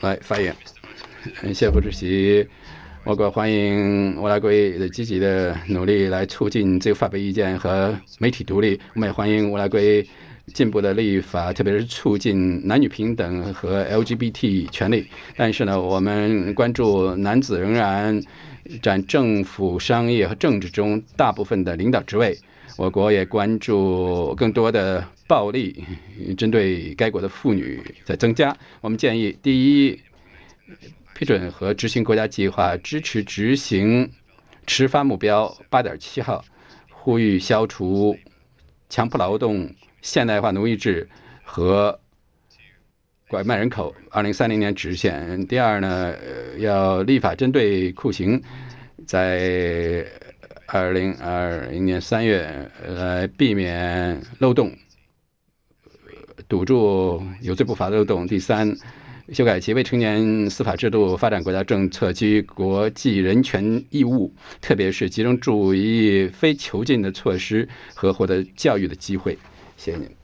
来发言。谢谢副主席。我国欢迎乌拉圭积极的努力来促进自由发表意见和媒体独立。我们也欢迎乌拉圭进步的立法，特别是促进男女平等和 LGBT 权利。但是呢，我们关注男子仍然占政府、商业和政治中大部分的领导职位。我国也关注更多的暴力针对该国的妇女在增加。我们建议，第一，批准和执行国家计划，支持执行持发目标8.7号，呼吁消除强迫劳动、现代化奴役制和拐卖人口，2030年实现。第二呢，要立法针对酷刑，在2020年3月来避免漏洞，堵住有罪不罚的漏洞。第三，修改其未成年司法制度，发展国家政策，基于国际人权义务，特别是集中注意非囚禁的措施和获得教育的机会。谢谢您。